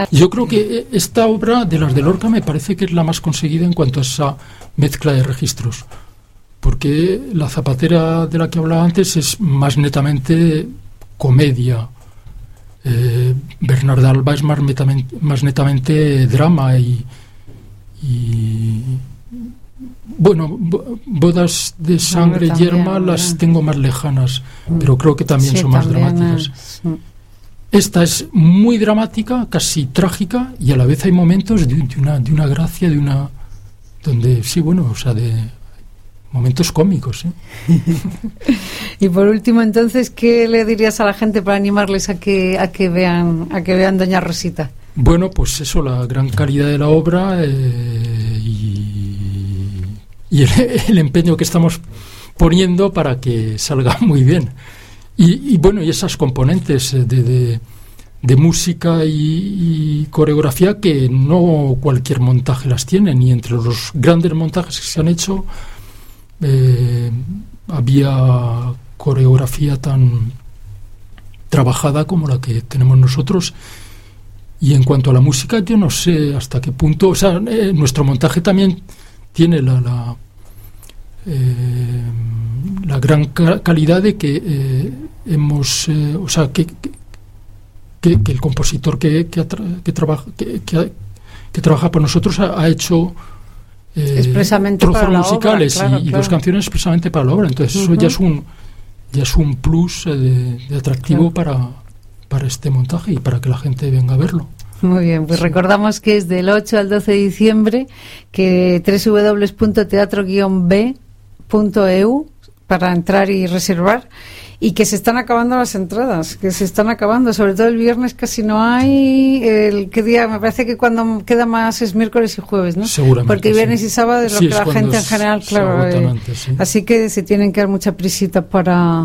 Yo creo que esta obra de las de Lorca me parece que es la más conseguida en cuanto a esa mezcla de registros, porque La zapatera de la que hablaba antes es más netamente comedia, Bernarda Alba es más netamente drama y bueno, Bodas de sangre y yerma las tengo más lejanas, pero creo que también son más dramáticas. Esta es muy dramática, casi trágica, y a la vez hay momentos de una gracia, donde sí, bueno, o sea, de momentos cómicos, ¿eh? Y por último, entonces, ¿qué le dirías a la gente para animarles a que vean Doña Rosita? Bueno, pues eso, la gran calidad de la obra y el empeño que estamos poniendo para que salga muy bien. Y bueno, y esas componentes de música y coreografía que no cualquier montaje las tiene, ni entre los grandes montajes que se han hecho había coreografía tan trabajada como la que tenemos nosotros. Y en cuanto a la música, yo no sé hasta qué punto, o sea, nuestro montaje también tiene la gran calidad de que hemos, o sea, que el compositor que trabaja por nosotros ha hecho expresamente trozos para la musicales obra, claro. Dos canciones expresamente para la obra. Entonces eso ya es un plus de atractivo para este montaje y para que la gente venga a verlo. Muy bien, pues recordamos que es del 8 al 12 de diciembre, que www.teatro-b.eu para entrar y reservar, y que se están acabando las entradas, sobre todo el viernes casi no hay. ¿Qué día? Me parece que cuando queda más es miércoles y jueves, ¿no? Seguramente. Porque viernes y sábado es lo que la gente en general, claro. Antes, sí. Así que se tienen que dar mucha prisita para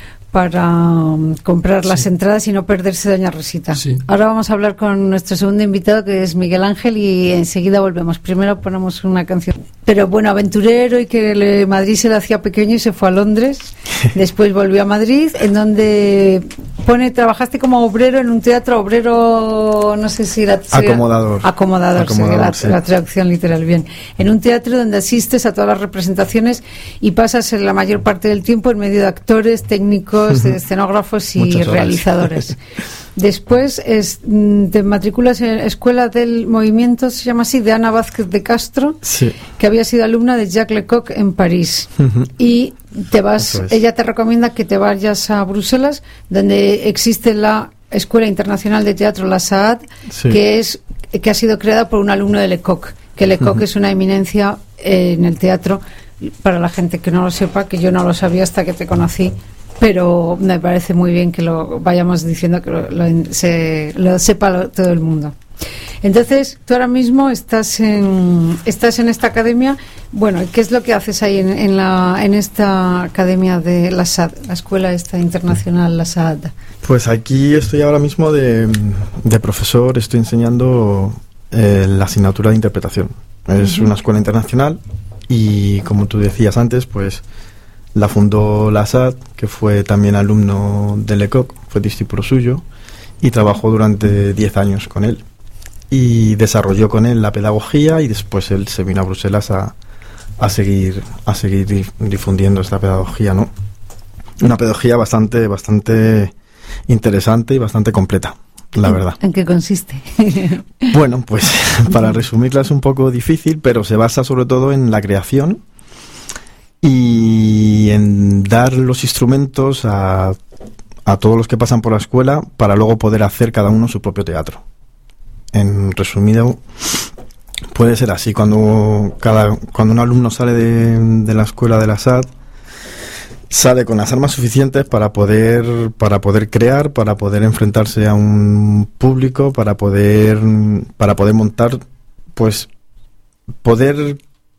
comprar las entradas y no perderse Doña Rosita. Sí. Ahora vamos a hablar con nuestro segundo invitado, que es Miguel Ángel, y enseguida volvemos. Primero ponemos una canción. Pero bueno, aventurero, y que Madrid se le hacía pequeño y se fue a Londres. Después volvió a Madrid, en donde trabajaste como obrero en un teatro, obrero, no sé si acomodador, sería sí. La traducción literal, bien. En un teatro donde asistes a todas las representaciones y pasas la mayor parte del tiempo en medio de actores, técnicos, de escenógrafos y realizadores. Después te matriculas en Escuela del Movimiento, se llama así, de Ana Vázquez de Castro, sí, que había sido alumna de Jacques Lecoq en París. Y ella te recomienda que te vayas a Bruselas, donde existe la Escuela Internacional de Teatro, la SAAD, sí, que ha sido creada por un alumno de Lecoq, que Lecoq es una eminencia en el teatro, para la gente que no lo sepa, que yo no lo sabía hasta que te conocí. Pero me parece muy bien que lo vayamos diciendo, que lo sepa todo el mundo. Entonces, tú ahora mismo estás en esta academia. Bueno, ¿qué es lo que haces ahí en esta academia de la SAD, la Escuela Internacional, la SAD? Pues aquí estoy ahora mismo de profesor, estoy enseñando la asignatura de interpretación. Es una escuela internacional y, como tú decías antes, pues la fundó la SAD, que fue también alumno de Lecoq, fue discípulo suyo, y trabajó durante 10 años con él. Y desarrolló con él la pedagogía, y después él se vino a Bruselas a seguir difundiendo esta pedagogía, ¿no? Una pedagogía bastante interesante y bastante completa, la verdad. ¿En qué consiste? Bueno, pues para resumirla es un poco difícil, pero se basa sobre todo en la creación y en dar los instrumentos a todos los que pasan por la escuela para luego poder hacer cada uno su propio teatro. En resumido, puede ser así. Cuando un alumno sale de la escuela de la SAD, sale con las armas suficientes para poder crear, para poder enfrentarse a un público, para poder montar, pues poder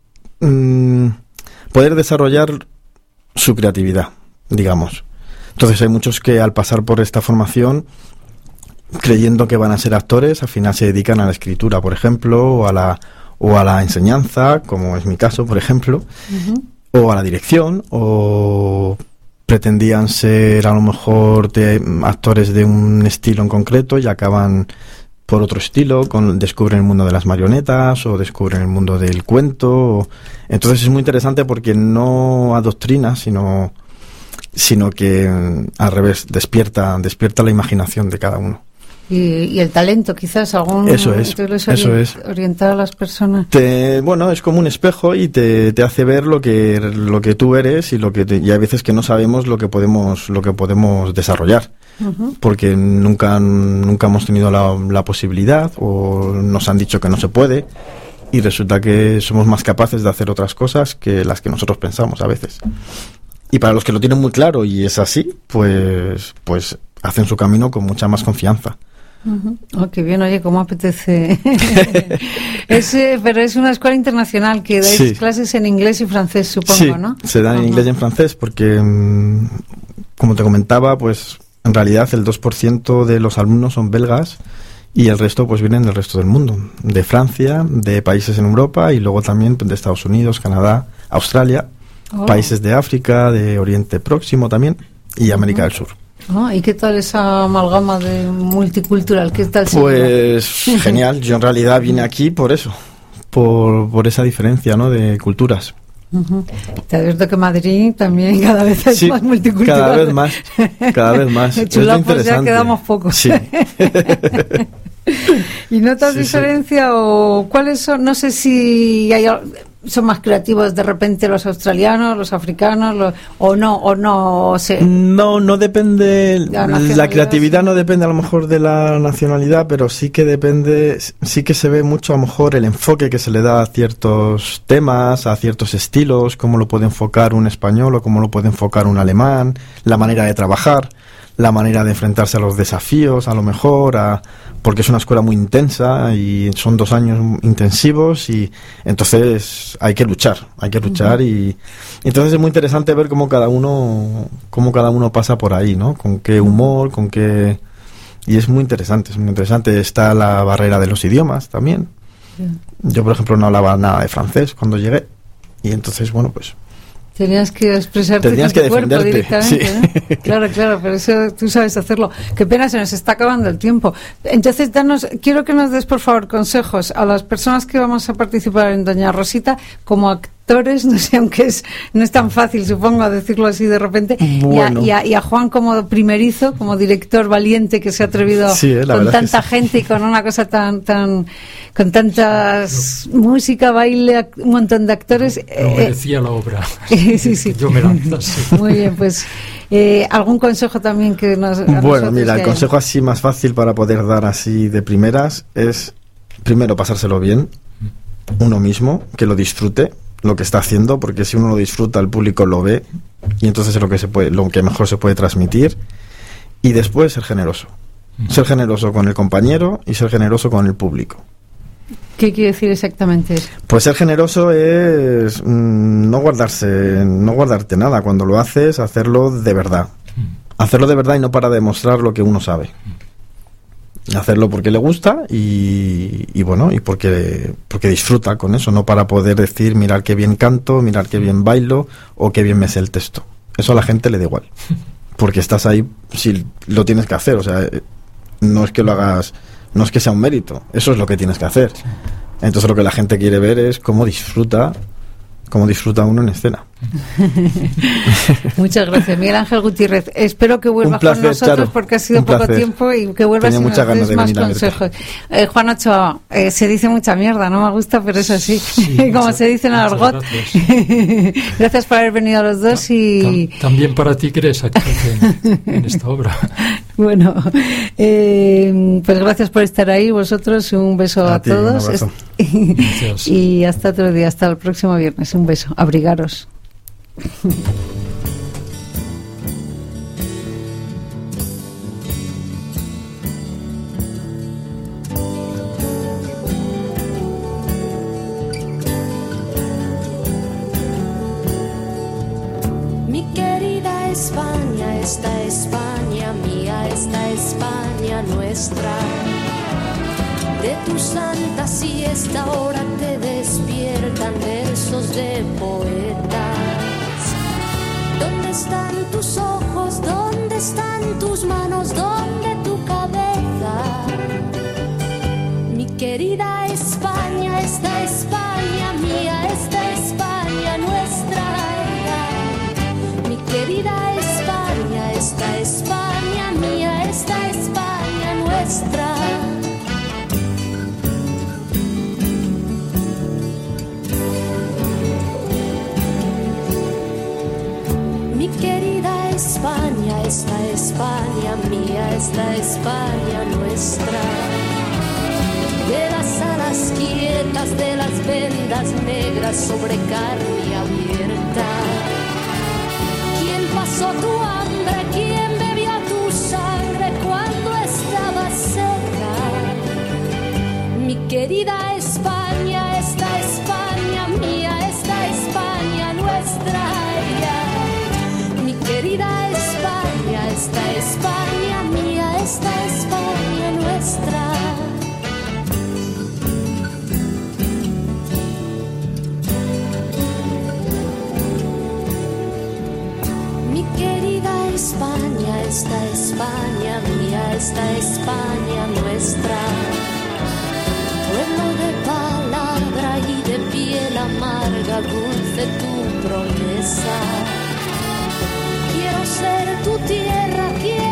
desarrollar su creatividad, digamos. Entonces hay muchos que, al pasar por esta formación, creyendo que van a ser actores, al final se dedican a la escritura, por ejemplo, o a la enseñanza, como es mi caso, por ejemplo, o a la dirección, o pretendían ser a lo mejor actores de un estilo en concreto y acaban por otro estilo, descubren el mundo de las marionetas o descubren el mundo del cuento. Entonces es muy interesante porque no adoctrina, sino que al revés, despierta la imaginación de cada uno. Y el talento, quizás, eso es orientar a las personas. Es como un espejo y te hace ver lo que tú eres y y hay veces que no sabemos lo que podemos desarrollar. Uh-huh. Porque nunca hemos tenido la posibilidad o nos han dicho que no se puede y resulta que somos más capaces de hacer otras cosas que las que nosotros pensamos a veces. Y para los que lo tienen muy claro y es así, pues hacen su camino con mucha más confianza. Uh-huh. Oh, qué bien, oye, cómo apetece. Pero es una escuela internacional que dais clases en inglés y francés, supongo, ¿no? Se dan en inglés y en francés porque, como te comentaba, pues en realidad el 2% de los alumnos son belgas y el resto pues vienen del resto del mundo, de Francia, de países en Europa y luego también de Estados Unidos, Canadá, Australia, países de África, de Oriente Próximo también y América del Sur. ¿Y qué tal esa amalgama de multicultural? ¿Qué tal? Pues genial. Yo en realidad vine aquí por eso, por esa diferencia, ¿no?, de culturas. Uh-huh. Te advierto que Madrid también cada vez es más multicultural. Cada vez más. Chulapos ya quedamos pocos. Sí. ¿Y notas diferencia o cuáles son? No sé si son más creativos de repente los australianos, los africanos, o no sé. No depende. La creatividad no depende a lo mejor de la nacionalidad, pero sí que se ve mucho a lo mejor el enfoque que se le da a ciertos temas, a ciertos estilos, cómo lo puede enfocar un español o cómo lo puede enfocar un alemán, la manera de trabajar, la manera de enfrentarse a los desafíos, a lo mejor, porque es una escuela muy intensa y son 2 años intensivos y entonces hay que luchar uh-huh. Y entonces es muy interesante ver cómo cada uno pasa por ahí, ¿no? Con qué humor, y es muy interesante. Está la barrera de los idiomas también. Yeah. Yo, por ejemplo, no hablaba nada de francés cuando llegué y entonces, bueno, pues tenías que expresarte con tu cuerpo directamente, sí. ¿No? Claro, pero eso tú sabes hacerlo. Qué pena, se nos está acabando el tiempo. Entonces, quiero que nos des, por favor, consejos a las personas que vamos a participar en Doña Rosita como actores, no sé, aunque no es tan fácil, supongo, decirlo así de repente, bueno. y a Juan como primerizo, como director valiente que se ha atrevido con tanta gente y con una cosa tan con tantas música, baile, un montón de actores. No merecía la obra. Sí. Yo me lanzo así. Muy bien, pues algún consejo también que nos... Bueno, mira, el consejo así más fácil para poder dar así de primeras es, primero, pasárselo bien, uno mismo, que lo disfrute, lo que está haciendo, porque si uno lo disfruta, el público lo ve, y entonces es lo que mejor se puede transmitir, y después ser generoso. Ser generoso con el compañero y ser generoso con el público. ¿Qué quiere decir exactamente eso? Pues ser generoso es no guardarte nada. Cuando lo haces, hacerlo de verdad. Hacerlo de verdad y no para demostrar lo que uno sabe. Hacerlo porque le gusta y porque disfruta con eso, no para poder decir, mirad qué bien canto, mirad qué bien bailo o qué bien me sé el texto. Eso a la gente le da igual. Porque estás ahí, si lo tienes que hacer, o sea, no es que lo hagas, no es que sea un mérito, eso es lo que tienes que hacer. Entonces lo que la gente quiere ver es cómo disfruta uno en escena. Muchas gracias, Miguel Ángel Gutiérrez. Espero que vuelvas con nosotros, Charo, porque ha sido poco tiempo, y que vuelvas y nos des más consejos. Juan Ochoa, se dice mucha mierda, no me gusta, pero es así, como se dice en el argot. Gracias por haber venido a los dos y... También para ti que eres actriz en esta obra. Bueno, pues gracias por estar ahí, vosotros, un beso a todos. Y hasta otro día, hasta el próximo viernes. Un beso, abrigaros. Mi querida España, esta España mía, esta España nuestra. De tu santa siesta ahora te despiertan versos de poetas. ¿Dónde están tus ojos? ¿Dónde están tus manos? ¿Dónde tu cabeza? querida España, esta España mía, esta España nuestra. Mi querida España, esta España mía, esta España nuestra. Mi querida España, esta España mía, esta España nuestra. De las alas quietas, de las vendas negras sobre carne abierta. ¿Quién pasó tu hambre? ¿Quién bebió tu sangre cuando estaba seca? Mi querida España, esta España mía, esta España nuestra. Mi querida España, esta España mía, esta España nuestra. Mi querida España, esta España mía, esta España nuestra. Pueblo de palabra y de piel amarga, dulce tu promesa. Quiero ser tu tierra, quiero